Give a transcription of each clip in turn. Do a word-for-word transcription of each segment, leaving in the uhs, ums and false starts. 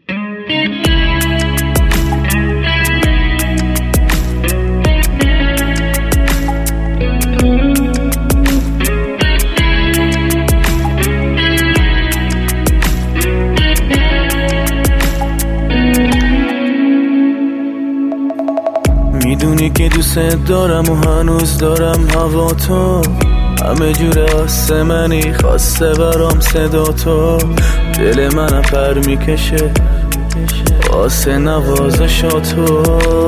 میدونی که دوست دارم و هنوز دارم هوا تو، همه جور آسمنی خواسته برام صدا تو، دل منم پر میکشه واسه نوازشاتو،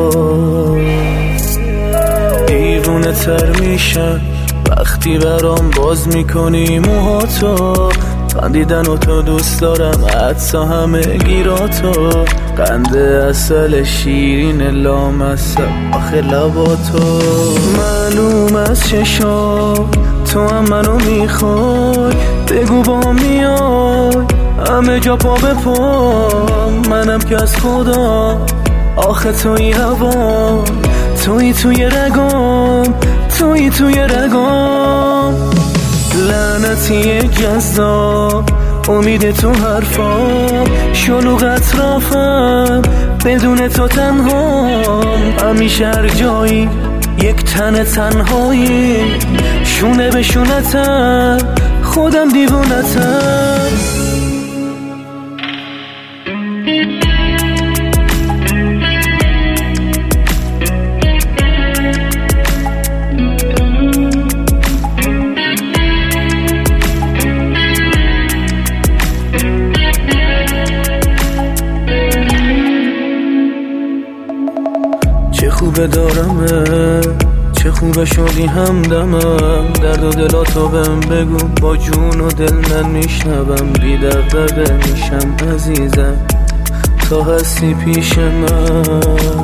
دیوونه تر میشم وقتی برام باز میکنی موهاتو، خندیدن و تو دوست دارم حتی همه گیراتو، قند اصل شیرین لامصب آخه لباتو، معلوم از چشا تو هم منو میخوای، بگو با میای همه جا پا به پا، منم که از خدا آخه توی هوا، توی توی رگام، توی توی رگام، لعنتی جذاب امید تو حرفام، شلوغ اطرافم بدون تو تنهام، همیشه هر جایی یک تن تنهایی، شونه به شونتم خودم دیوونتم. چه خوبه دارمه، چه خوبه شدی همدمم، درد و دلاتو بهم بگو با جون و دل من میشنوم، بی دغدغه میشم عزیزم تا هستی پیش من،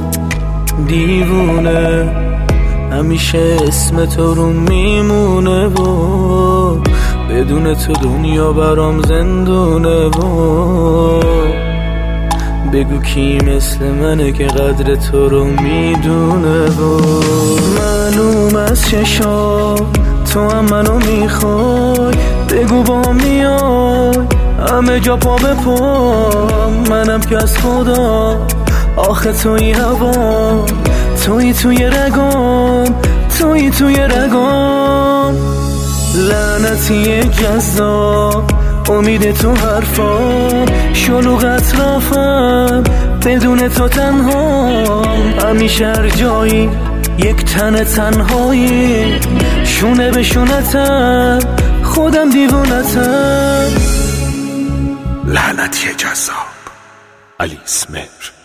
دیوونه همیشه اسم تو رو میمونه و بدون تو دنیا برام زندونه و بگو کی مثل منه که قدر تو رو میدونه و معلوم از چشا تو هم منو میخوای، بگو با میای همه جا پا به پا، منم که از خدا آخه توی هوا، توی توی رگام، توی توی رگام، لعنتی جذاب امید تو حرفام، شلوغ اطرافم بدون تو تنهام، همیشه هر جایی یک تن تنهایی، شونه به شونتم خودم دیوونتم. لعنتی جذاب علی اسمر.